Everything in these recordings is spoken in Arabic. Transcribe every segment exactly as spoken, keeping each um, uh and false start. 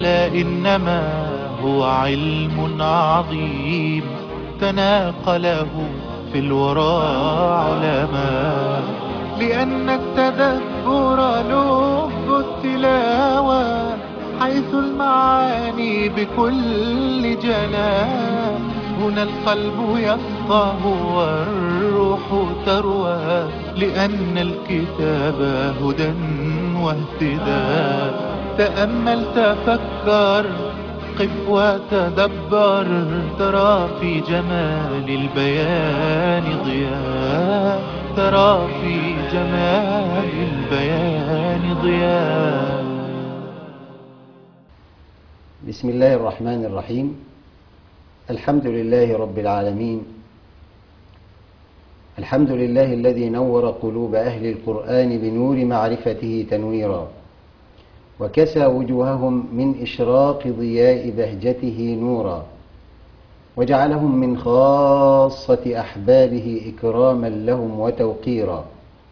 لا إنما هو علم عظيم تناقله في الورى علماء، لأن التدبر لب التلاوة، حيث المعاني بكل جلاء. هنا القلب يفقه والروح تروى، لأن الكتاب هدى واهتداء. تأمل تفكر قف وتدبر، ترى في جمال البيان ضياء، ترى في جمال البيان ضياء. بسم الله الرحمن الرحيم. الحمد لله رب العالمين، الحمد لله الذي نور قلوب أهل القرآن بنور معرفته تنويرا، وكسى وجوههم من إشراق ضياء بهجته نورا، وجعلهم من خاصة أحبابه إكراما لهم وتوقيرا،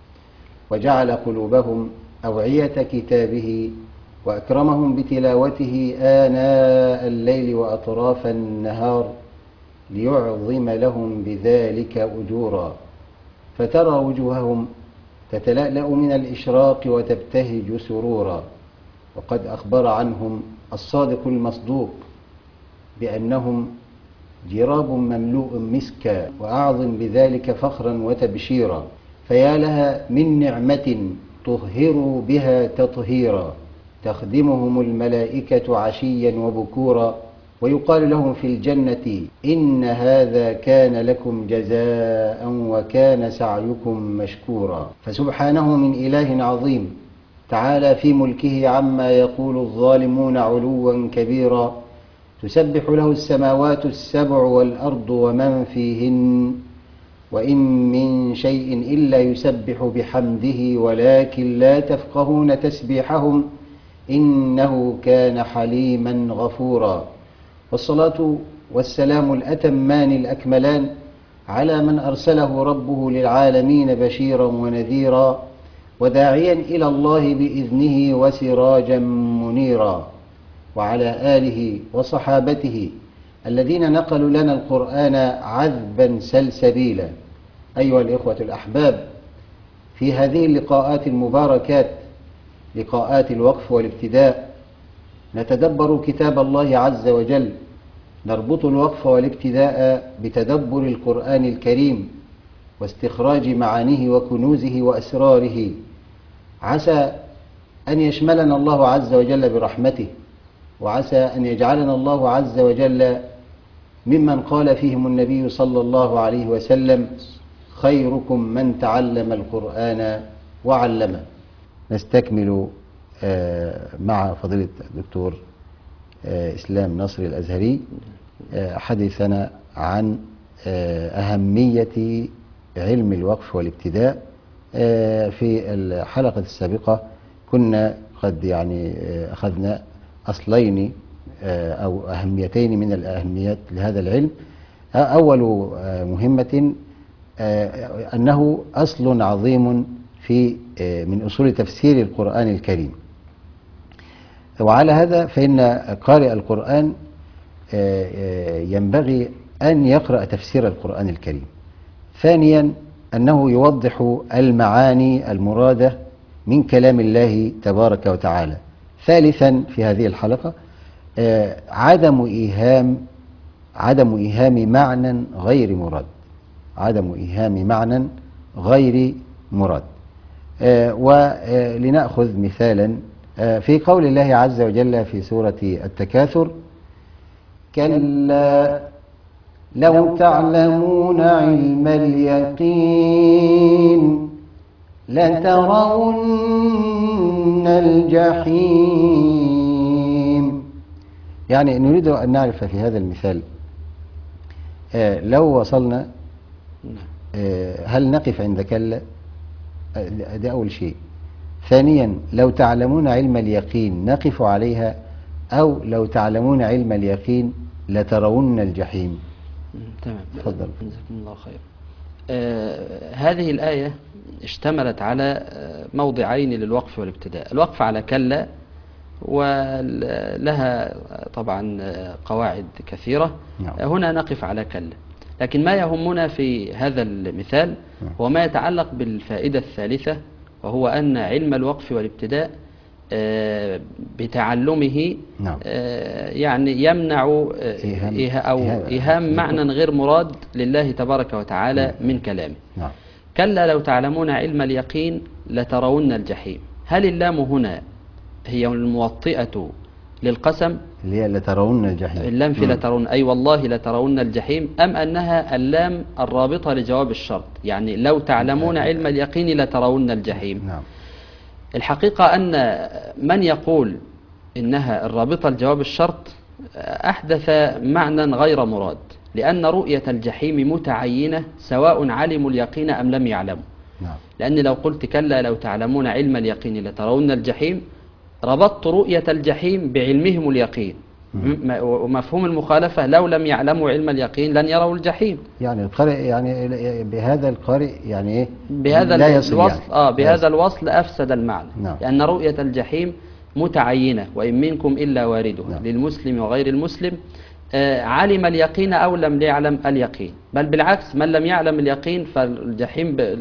وجعل قلوبهم أوعية كتابه، وأكرمهم بتلاوته آناء الليل وأطراف النهار، ليعظم لهم بذلك أجورا. فترى وجوههم تتلألأ من الإشراق وتبتهج سرورا. وقد أخبر عنهم الصادق المصدوق بأنهم جراب مملوء مسكا، وأعظم بذلك فخرا وتبشيرا. فيا لها من نعمة طهروا بها تطهيرا، تخدمهم الملائكة عشيا وبكورا، ويقال لهم في الجنة إن هذا كان لكم جزاء وكان سعيكم مشكورا. فسبحانه من إله عظيم تعالى في ملكه عما يقول الظالمون علوا كبيرا. تسبح له السماوات السبع والأرض ومن فيهن، وإن من شيء إلا يسبح بحمده ولكن لا تفقهون تسبيحهم إنه كان حليما غفورا. والصلاة والسلام الأتمان الأكملان على من أرسله ربه للعالمين بشيرا ونذيرا، وداعيا إلى الله بإذنه وسراجا منيرا، وعلى آله وصحابته الذين نقلوا لنا القرآن عذبا سلسبيلا. أيها الإخوة الأحباب، في هذه اللقاءات المباركات، لقاءات الوقف والابتداء، نتدبر كتاب الله عز وجل، نربط الوقف والابتداء بتدبر القرآن الكريم واستخراج معانيه وكنوزه وأسراره. عسى أن يشملنا الله عز وجل برحمته، وعسى أن يجعلنا الله عز وجل ممن قال فيهم النبي صلى الله عليه وسلم: خيركم من تعلم القرآن وعلمه. نستكمل مع فضيلة الدكتور إسلام نصر الأزهري حديثنا عن أهمية علم الوقف والابتداء. في الحلقة السابقة كنا قد يعني أخذنا أصلين أو أهميتين من الأهميات لهذا العلم. أول مهمة أنه أصل عظيم في من أصول تفسير القرآن الكريم، وعلى هذا فإن قارئ القرآن ينبغي أن يقرأ تفسير القرآن الكريم. ثانيا أنه يوضح المعاني المرادة من كلام الله تبارك وتعالى. ثالثا في هذه الحلقة عدم إيهام عدم إيهام معنى غير مراد عدم إيهام معنى غير مراد. ولنأخذ مثالا في قول الله عز وجل في سورة التكاثر: كلا لو تعلمون علم اليقين لترون الجحيم. يعني نريد أن نعرف في هذا المثال لو وصلنا هل نقف عند كلا؟ ده أول شيء. ثانيا لو تعلمون علم اليقين نقف عليها، أو لو تعلمون علم اليقين لترون الجحيم. تمام، تفضل. جزاكم الله خير. آه هذه الآية اشتملت على موضعين للوقف والابتداء. الوقف على كلا ولها طبعا قواعد كثيرة. نعم. هنا نقف على كلا، لكن ما يهمنا في هذا المثال هو ما يتعلق بالفائدة الثالثة، وهو أن علم الوقف والابتداء آه، بتعلمه نعم. آه، يعني يمنع آه، إيهام, إيه- أو إيهام, إيهام معنى غير مراد لله تبارك وتعالى نعم. من كلامه. نعم. كلا لو تعلمون علم اليقين لترون الجحيم. هل اللام هنا هي الموطئة للقسم؟ اللي هي لترون الجحيم. اللام في لترون أي والله لترون الجحيم، أم أنها اللام الرابطة لجواب الشرط، يعني لو تعلمون علم اليقين لترون الجحيم؟ نعم. الحقيقة أن من يقول إنها الرابطة لجواب الشرط أحدث معنى غير مراد، لأن رؤية الجحيم متعينة سواء علموا اليقين أم لم يعلموا. نعم. لأن لو قلت كلا لو تعلمون علم اليقين لترون الجحيم، ربطت رؤية الجحيم بعلمهم اليقين، م- ومفهوم المخالفة لو لم يعلموا علم اليقين لن يروا الجحيم. يعني القارئ يعني بهذا القارئ يعني ايه بهذا لا يصل الوصل يعني. آه بهذا يصل. الوصل أفسد المعنى. نعم. لأن رؤية الجحيم متعينة، وإن منكم إلا واردها. نعم. للمسلم وغير المسلم آه علم اليقين أو لم يعلم اليقين، بل بالعكس من لم يعلم اليقين فالجحيم ب-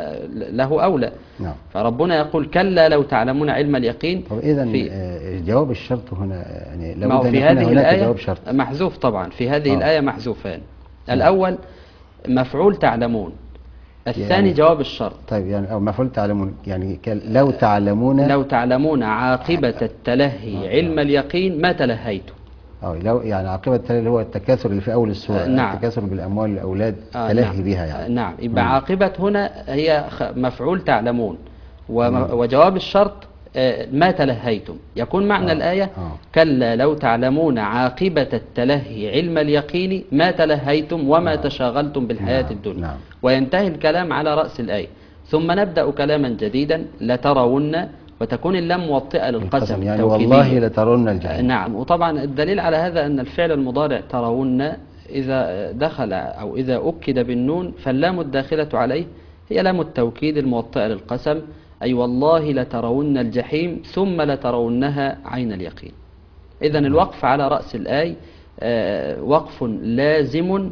له أولى. نعم. فربنا يقول كلا لو تعلمون علم اليقين. طب إذا في آه، جواب الشرط هنا يعني ما هو لابد أن في يكون هذه هناك الآية جواب شرط محذوف طبعا، في هذه آه. الآية محذوفان. الأول مفعول تعلمون، الثاني يعني جواب الشرط. طيب يعني أو مفعول تعلمون يعني كال- لو تعلمون لو تعلمون عاقبة التلهي علم اليقين ما تلهيتم. أو لو يعني عاقبة التلهي اللي هو التكاثر اللي في أول السورة. آه، نعم. التكاثر بالأموال والأولاد آه تلهي نعم. بها يعني. آه نعم. يبقى مم. عاقبة هنا هي خ- مفعول تعلمون، وم- مم. وجواب الشرط آه، ما تلهيتم. يكون معنى آه. الآية آه. كلا لو تعلمون عاقبة التلهي علم اليقين ما تلهيتم وما آه. تشاغلتم بالحياة نعم. الدنيا. نعم. وينتهي الكلام على رأس الآية، ثم نبدأ كلاما جديدا لترون، وتكون اللام موطئة للقسم القسم يعني التوكيدية. والله لترون الجحيم. نعم. وطبعا الدليل على هذا أن الفعل المضارع ترون إذا دخل أو إذا أكد بالنون فاللام الداخلة عليه هي لام التوكيد الموطئة للقسم، أي والله لترون الجحيم ثم لترونها عين اليقين. إذا الوقف على رأس الآية آه، وقف لازم،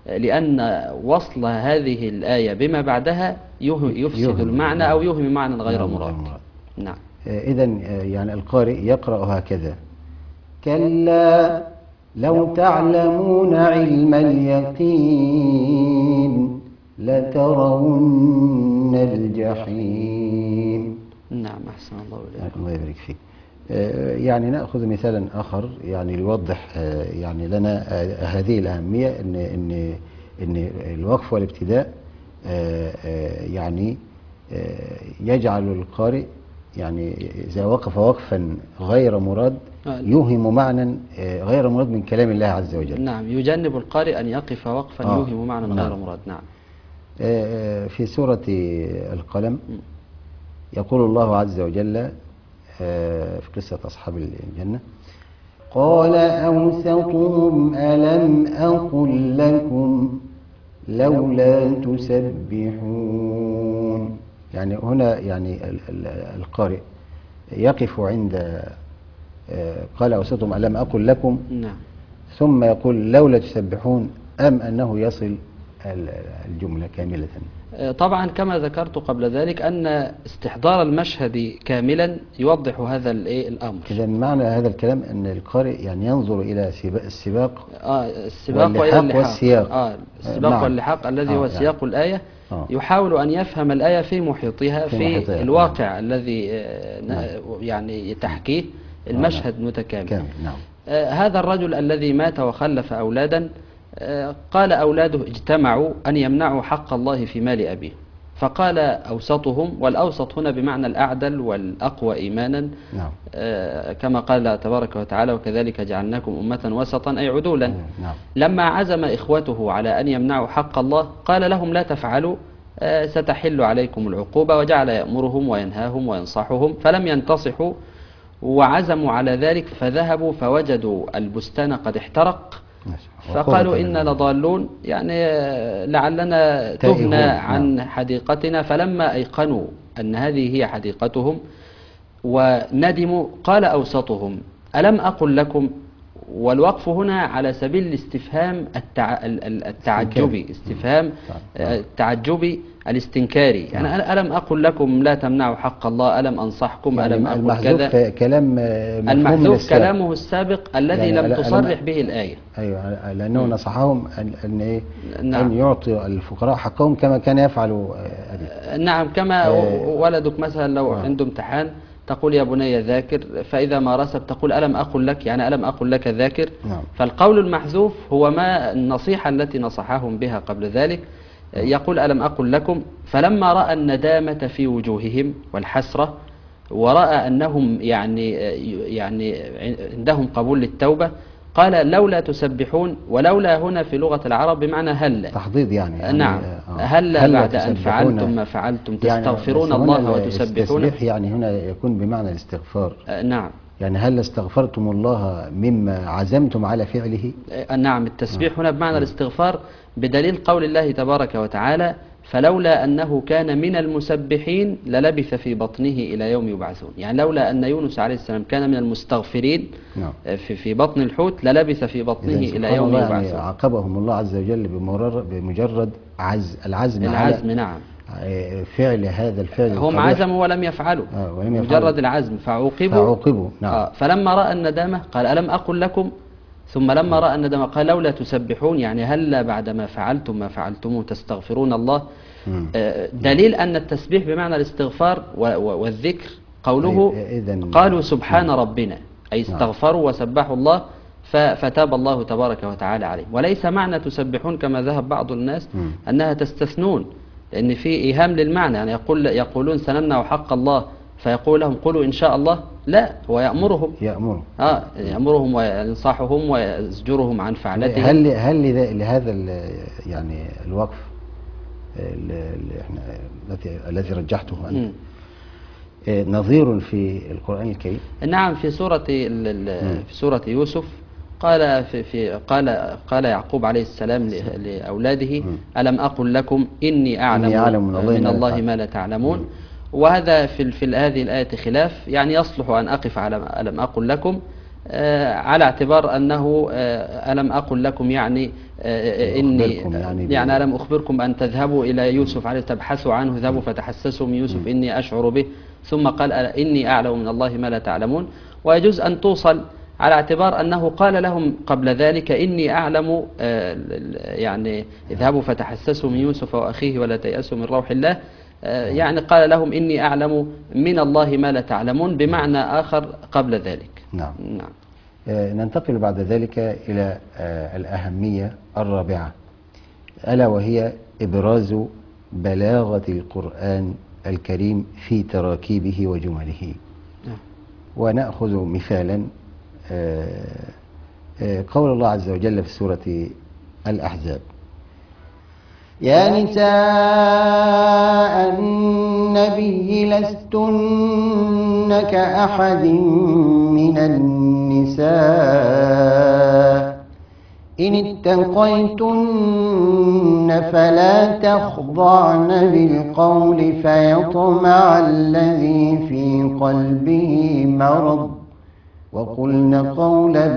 لأن وصل هذه الآية بما بعدها يه- يفسد يوهم. المعنى أو يوهم معنى غير نعم، مراد. غير مراد. نعم. إذا يعني القارئ يقرأ هكذا: كلا لو تعلمون علم اليقين لترون الجحيم. نعم. أحسن الله إليك. الله يبارك فيك. آه، يعني نأخذ مثالا آخر يعني ليوضح آه، يعني لنا آه، هذه الأهمية إن إن إن الوقف والابتداء آه، آه، يعني آه، يجعل القارئ يعني إذا وقف وقفا غير مراد آه. يوهم معنى آه، غير مراد من كلام الله عز وجل. نعم. يجنب القارئ أن يقف وقفا آه. يوهم معنى نعم. غير مراد. نعم. آه، في سورة القلم يقول الله عز وجل آه، في قصة أصحاب الجنة: قال أوسطهم ألم أقل لكم لولا تسبحون. يعني هنا يعني ال- ال- القارئ يقف عند آه، قال أوسطهم ألم أقل لكم، نعم. ثم يقول لولا تسبحون، أم أنه يصل ال- الجملة كاملة. طبعا كما ذكرت قبل ذلك أن استحضار المشهد كاملا يوضح هذا الإيه الأمر. إذا معنى هذا الكلام أن القارئ يعني ينظر إلى سبا- السباق آه السباق واللحاق وإلى اللحاق. والسياق. آه السباق نعم. واللحاق الذي آه هو يعني. سياق الآية. آه. يحاول أن يفهم الآية في محيطها في في, محيطها. الواقع نعم. الذي آه نعم. يعني تحكيه المشهد نعم. متكامل. كامل. نعم. آه هذا الرجل الذي مات وخلف أولادا، آه قال أولاده اجتمعوا أن يمنعوا حق الله في مال أبيه، فقال أوسطهم، والأوسط هنا بمعنى الأعدل والأقوى إيمانا. نعم. آه كما قال تبارك وتعالى: وكذلك جعلناكم أمة وسطا، أي عدولا. نعم. لما عزم إخوته على أن يمنعوا حق الله قال لهم: لا تفعلوا آه ستحل عليكم العقوبة، وجعل يأمرهم وينهاهم وينصحهم، فلم ينتصحوا وعزموا على ذلك، فذهبوا فوجدوا البستان قد احترق، فقالوا إنا لضالون، يعني لعلنا تهنا عن حديقتنا. فلما أيقنوا أن هذه هي حديقتهم وندموا قال أوسطهم ألم أقل لكم. والوقف هنا على سبيل الاستفهام التع... التعجبي، استفهام التعجبي الاستنكاري، يعني ألم أقل لكم لا تمنعوا حق الله، ألم أنصحكم، يعني ألم أقل المحذوف كذا. كلام المحذوف كلامه السابق الذي يعني لم ألم تصرح به الآية. أيوة، لأنه نصحهم أن أن, إيه نعم. أن يعطي الفقراء حقهم كما كان يفعل أبي. نعم، كما آه ولدك مثلا لو آه. عنده امتحان تقول يا بني ذاكر، فإذا ما رسب تقول ألم أقل لك، يعني ألم أقل لك ذاكر. نعم. فالقول المحذوف هو ما النصيحة التي نصحهم بها قبل ذلك. نعم. يقول ألم أقل لكم. فلما رأى الندامة في وجوههم والحسرة، ورأى أنهم يعني يعني عندهم قبول للتوبة، قال لولا تسبحون. ولولا هنا في لغة العرب بمعنى هل، تحضيض يعني, يعني نعم آه. هل بعد أن فعلتم ما فعلتم تستغفرون يعني الله وتسبحون. التسبيح يعني هنا يكون بمعنى الاستغفار. آه نعم. يعني هل استغفرتم الله مما عزمتم على فعله. آه نعم، التسبيح آه. هنا بمعنى آه. الاستغفار، بدليل قول الله تبارك وتعالى فلولا أنه كان من المسبحين للبث في بطنه إلى يوم يبعثون. يعني لولا أن يونس عليه السلام كان من المستغفرين نعم. في في بطن الحوت للبث في بطنه إلى يوم يبعثون. يعني عاقبهم الله عز وجل بمجرد عز العزم العزم على نعم فعل هذا الفعل. هم عزموا ولم يفعلوا، آه ولم يفعلوا. مجرد العزم فعوقبوا فعوقبوا نعم. آه فلما رأى الندامة قال ألم أقل لكم. ثم لما رأى الندامة قال لولا تسبحون، يعني هلا بعدما فعلتم ما فعلتم تستغفرون الله. دليل أن التسبيح بمعنى الاستغفار والذكر قوله قالوا سبحان ربنا، أي استغفروا وسبحوا الله فتاب الله تبارك وتعالى عليه. وليس معنى تسبحون كما ذهب بعض الناس أنها تستثنون، لأن في إيهام للمعنى، يعني يقول يقولون سنمنع حق الله فيقول لهم قولوا إن شاء الله. لا، هو يأمرهم يأمرهم آه يأمرهم وينصحهم ويزجرهم عن فعلتهم. هل هل لهذا يعني الوقف الذي رجحته أنت نظير في القرآن الكريم؟ نعم، في سورة في سورة يوسف قال في, في قال قال يعقوب عليه السلام لأولاده ألم أقل لكم إني أعلم, إني أعلم من الله, من الله ما لا تعلمون. مم. وهذا في في هذه الآية خلاف، يعني يصلح أن أقف على ألم أقل لكم آه على اعتبار أنه آه ألم أقل لكم يعني آه إني يعني, يعني ألم أخبركم أن تذهبوا إلى يوسف عليه تبحثوا عنه، ذهبوا فتحسسوا من يوسف إني أشعر به، ثم قال إني أعلم من الله ما لا تعلمون. ويجوز أن توصل على اعتبار أنه قال لهم قبل ذلك إني أعلم يعني اذهبوا فتحسسوا من يوسف وأخيه ولا تيأسوا من روح الله، يعني قال لهم إني أعلم من الله ما لا تعلمون بمعنى آخر قبل ذلك. نعم. نعم. آه ننتقل بعد ذلك إلى آه الأهمية الرابعة، ألا وهي إبراز بلاغة القرآن الكريم في تراكيبه وجمله. نعم. ونأخذ مثالا آه آه قول الله عز وجل في سورة الأحزاب يا نساء النبي لستن كأحد من النساء إن اتقيتن فلا تخضعن بالقول فيطمع الذي في قلبه مرض وقلن قولا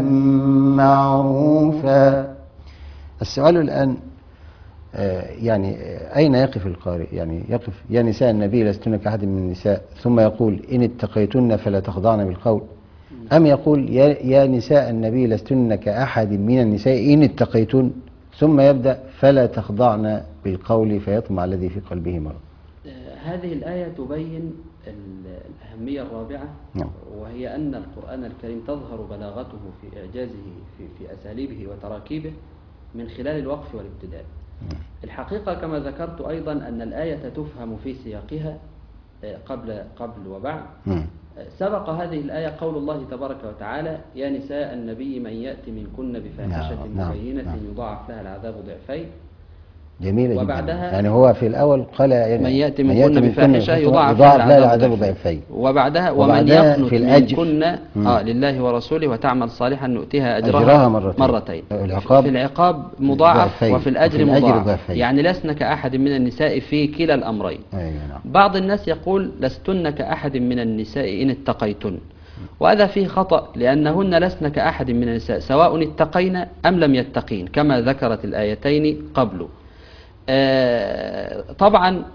معروفا. السؤال الآن يعني أين يقف القارئ؟ يعني يقف يا نساء النبي لستن كأحد من النساء ثم يقول إن اتقيتن فلا تخضعن بالقول، أم يقول يا, يا نساء النبي لستن كأحد من النساء إن اتقيتن ثم يبدأ فلا تخضعن بالقول فيطمع الذي في قلبه مرض؟ هذه الآية تبين الأهمية الرابعة، نعم. وهي أن القرآن الكريم تظهر بلاغته في إعجازه في, في أساليبه وتراكيبه من خلال الوقف والابتداء. الحقيقة كما ذكرت أيضا أن الآية تفهم في سياقها قبل قبل وبعد. سبق هذه الآية قول الله تبارك وتعالى يا نساء النبي من يأتي منكن بفاحشة مبينة يضاعف لها العذاب ضعفين. جميلة جدا. وبعدها يعني هو في الأول قال يعني من يأتي منكن بفاحشة يضاعف لها لها العذاب العذاب ضعفين. ضعفين. وبعدها ومن وبعدها يقنت في الأجر منكن مم. آه لله ورسوله وتعمل صالحا نؤتيها أجرها, أجرها مرتين. مرتين. العقاب في العقاب مضاعف ضعفين. وفي الأجر وفي الأجر مضاعف، ضعفين. يعني لسنا كأحد من النساء في كلا الأمرين. أيوة نعم. بعض الناس يقول لستن كأحد من النساء إن اتقيتن، وهذا فيه خطأ، لأنهن لسن كأحد من النساء سواء اتقين أم لم يتقين كما ذكرت الآيتين قبل. آه طبعا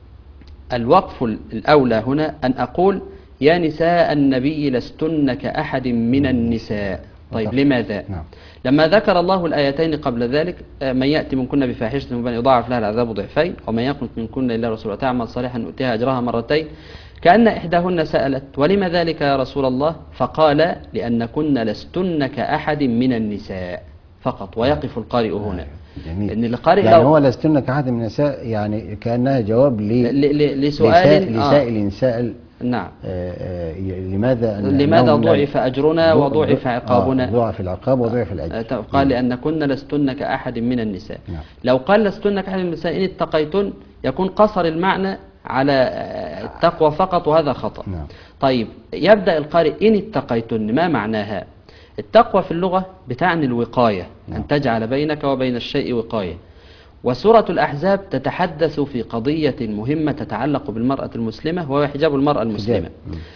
الوقف الأولى هنا أن أقول يا نساء النبي لستن كأحد من النساء. طيب لماذا؟ نعم. لما ذكر الله الآيتين قبل ذلك من يأتي منكن بفاحشة مبينة يضاعف لها العذاب ضعفين ومن يقنت منكن إلا رسول وتعمل صالحا نؤتيها أجرها مرتين، كأن إحداهن سألت ولم ذلك يا رسول الله؟ فقال لأنكن لستن كأحد من النساء فقط. ويقف القارئ هنا. جميل. إن القارئ يعني لو هو لستن كأحد من النساء يعني كأنها جواب ل... ل... ل... لسؤال لسائل آه. سائل نعم آه آه لماذا لماذا ضعف أجرنا وضعف عقابنا؟ آه ضعف العقاب وضعف الأجر. قال لأنكن لستن كأحد من النساء. نعم. لو قال لستن كأحد من النساء إن اتقيتن يكون قصر المعنى على التقوى فقط، وهذا خطأ. نعم. طيب يبدأ القارئ إن اتقيتن ما معناها؟ التقوى في اللغة بتعني الوقاية. نعم. أن تجعل بينك وبين الشيء وقاية. وسورة الأحزاب تتحدث في قضية مهمة تتعلق بالمرأة المسلمة وهو حجاب المرأة المسلمة.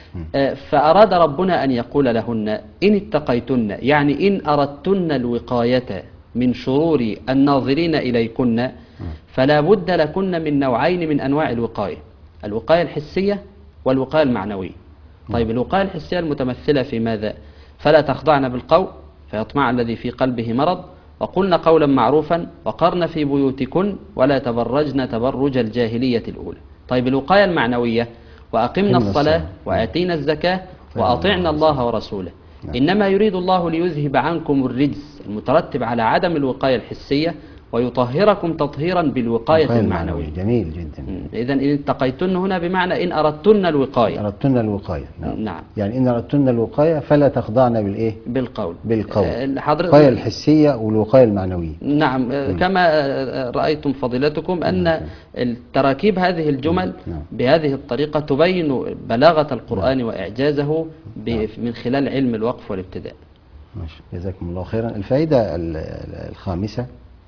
فأراد ربنا أن يقول لهن إن اتقيتن، يعني إن أردتن الوقاية من شرور الناظرين إليكن فلا بد لكن من نوعين من أنواع الوقاية، الوقاية الحسية والوقاية المعنوية. طيب الوقاية الحسية المتمثلة في ماذا؟ فلا تخضعن بالقول فيطمع الذي في قلبه مرض وقلن قولا معروفا وقرن في بيوتكن ولا تبرجن تبرج الجاهلية الأولى. طيب الوقاية المعنوية وأقمنا الصلاة وآتينا الزكاة وأطعنا الله ورسوله. إنما يريد الله ليذهب عنكم الرجس المترتب على عدم الوقاية الحسية ويطهركم تطهيرا بالوقاية المعنوية. جميل جدا. إذن إن اتقيتن هنا بمعنى إن أردتن الوقاية. أردتن الوقاية. نعم. نعم. يعني إن أردتن الوقاية فلا تخضعن بالإيه؟ بالقول. بالقول. الوقاية الوقاية الحسية والوقاية المعنوية. نعم. م. كما رأيتم فضيلتكم أن التراكيب هذه الجمل نعم. بهذه الطريقة تبين بلاغة القرآن نعم. وإعجازه نعم. من خلال علم الوقف والابتداء. ماشي. جزاكم الله خيرا. الفائدة الخامسة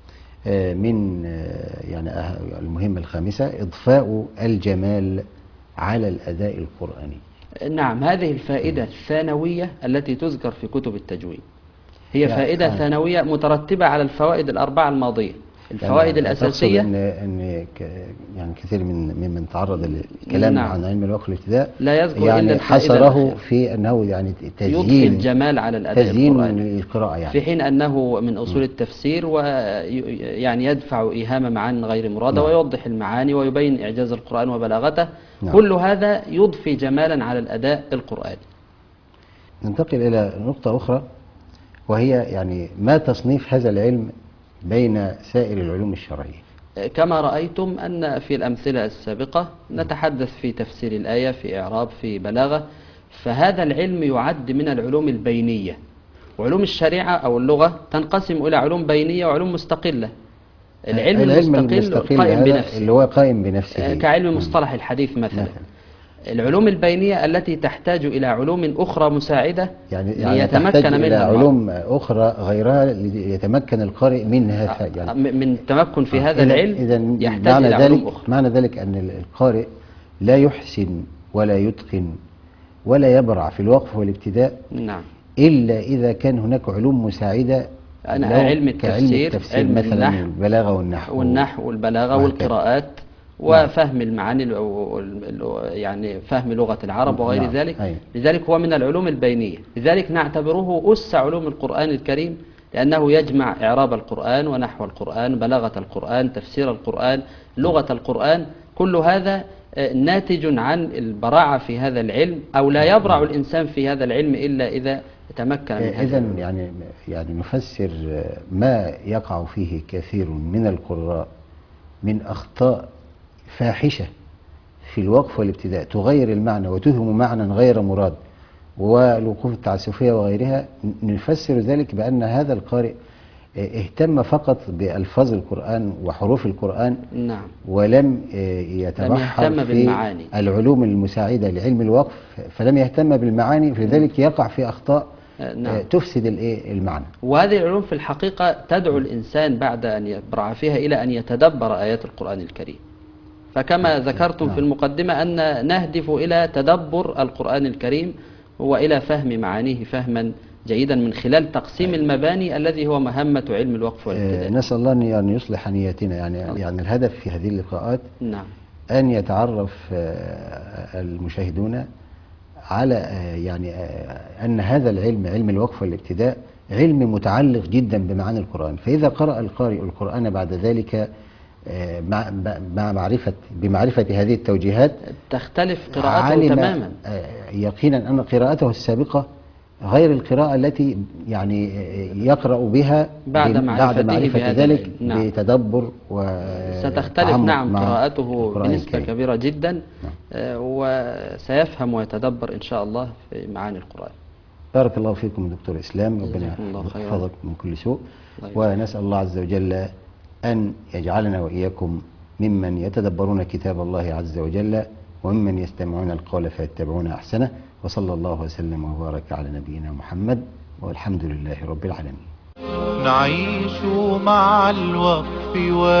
من يعني المهمة الخامسة إضفاء الجمال على الأداء القرآني. نعم. هذه الفائدة الثانوية التي تذكر في كتب التجويد هي يعني فائدة آه. ثانوية مترتبة على الفوائد الأربعة الماضية. الفوائد يعني الأساسية إن إن يعني كثير من ممن تعرض للكلام نعم. عن علم الوقف والابتداء لا يذكر يعني إلا حصره في أنه يعني تزيين يضفي الجمال على الأداء تزيين القرآني القراءة يعني. في حين أنه من أصول التفسير ويعني يدفع إيهاما معان غير مرادة نعم. ويوضح المعاني ويبين إعجاز القرآن وبلاغته نعم. كل هذا يضفي جمالا على الأداء القرآني. ننتقل إلى نقطة أخرى وهي يعني ما تصنيف هذا العلم بين سائر العلوم الشرعية. كما رأيتم أن في الأمثلة السابقة نتحدث في تفسير الآية في إعراب في بلاغة، فهذا العلم يعد من العلوم البينية. وعلوم الشريعة أو اللغة تنقسم إلى علوم بينية وعلوم مستقلة. العلم, العلم المستقل, المستقل قائم بنفسه اللي هو قائم بنفسه كعلم مصطلح الحديث مثلا. العلوم البينية التي تحتاج إلى علوم أخرى مساعدة يعني يعني ليتمكن منها إلى علوم أخرى غيرها ليتمكن القارئ منها يعني من تمكن في هذا العلم إذن يحتاج معنى إلى ذلك علوم أخرى. معنى ذلك أن القارئ لا يحسن ولا يتقن ولا يبرع في الوقف والابتداء نعم. إلا إذا كان هناك علوم مساعدة أنا علم التفسير, التفسير علم مثلا النحو البلاغة والنحو والنحو والبلاغة والقراءات وفهم المعاني يعني فهم لغة العرب وغير نعم. ذلك أي. لذلك هو من العلوم البينية. لذلك نعتبره أس علوم القرآن الكريم لأنه يجمع إعراب القرآن ونحو القرآن بلاغة القرآن تفسير القرآن لغة القرآن. كل هذا ناتج عن البراعة في هذا العلم أو لا يبرع الإنسان في هذا العلم إلا إذا تمكن من هذا. إذن يعني يعني نفسر ما يقع فيه كثير من القراء من أخطاء فاحشة في الوقف والابتداء تغير المعنى وتهم معنى غير مراد والوقوف التعسفية وغيرها. نفسر ذلك بأن هذا القارئ اهتم فقط بألفاظ القرآن وحروف القرآن، نعم. ولم لم يتبحر يهتم في بالمعاني. العلوم المساعدة لعلم الوقف، فلم يهتم بالمعاني، فلذلك يقع في أخطاء آه، نعم. تفسد الإيه؟ المعنى. وهذه العلوم في الحقيقة تدعو الإنسان بعد أن يبرع فيها إلى أن يتدبر آيات القرآن الكريم. فكما ذكرتم في المقدمة أن نهدف إلى تدبر القرآن الكريم وإلى فهم معانيه فهما جيدا من خلال تقسيم المباني الذي هو مهمة علم الوقف والابتداء. نسأل الله أن يعني يصلح نياتنا، يعني يعني الهدف في هذه اللقاءات نعم. أن يتعرف المشاهدون على يعني أن هذا العلم، علم الوقف والابتداء، علم متعلق جدا بمعاني القرآن. فإذا قرأ القارئ القرآن بعد ذلك مع مع معرفة بمعرفة هذه التوجيهات تختلف قراءته تماما، يقينا أن قراءته السابقة غير القراءة التي يعني يقرأ بها بعد معرفته, بعد معرفة ذلك نعم. بتدبر و ستختلف نعم قراءته بنسبة الكريم. كبيرة جدا. نعم. وسيفهم ويتدبر إن شاء الله في معاني القرآن. بارك الله فيكم دكتور إسلام، ربنا يحفظك من كل سوء، ونسأل الله عز وجل أن يجعلنا وإياكم ممن يتدبرون كتاب الله عز وجل، وممن يستمعون القول فيتبعون أحسنه. وصلى الله وسلم وبارك على نبينا محمد، والحمد لله رب العالمين. نعيش مع الوقف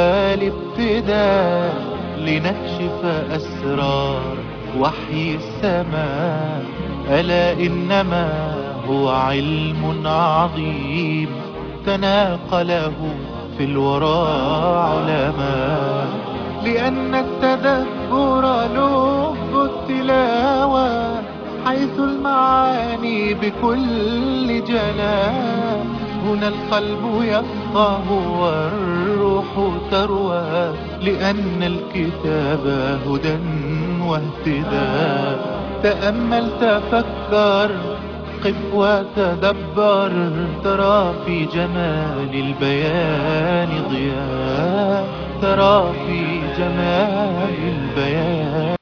والابتداء لنكشف أسرار وحي السماء. ألا إنما هو علم عظيم تناقله في الورى علماء. لأن التدبر لب التلاوة، حيث المعاني بكل جلاء. هنا القلب يفقه والروح تروى، لأن الكتاب هدى واهتداء. تأمل تفكر قف وتدبر، ترى في جمال البيان ضياء، ترى في جمال البيان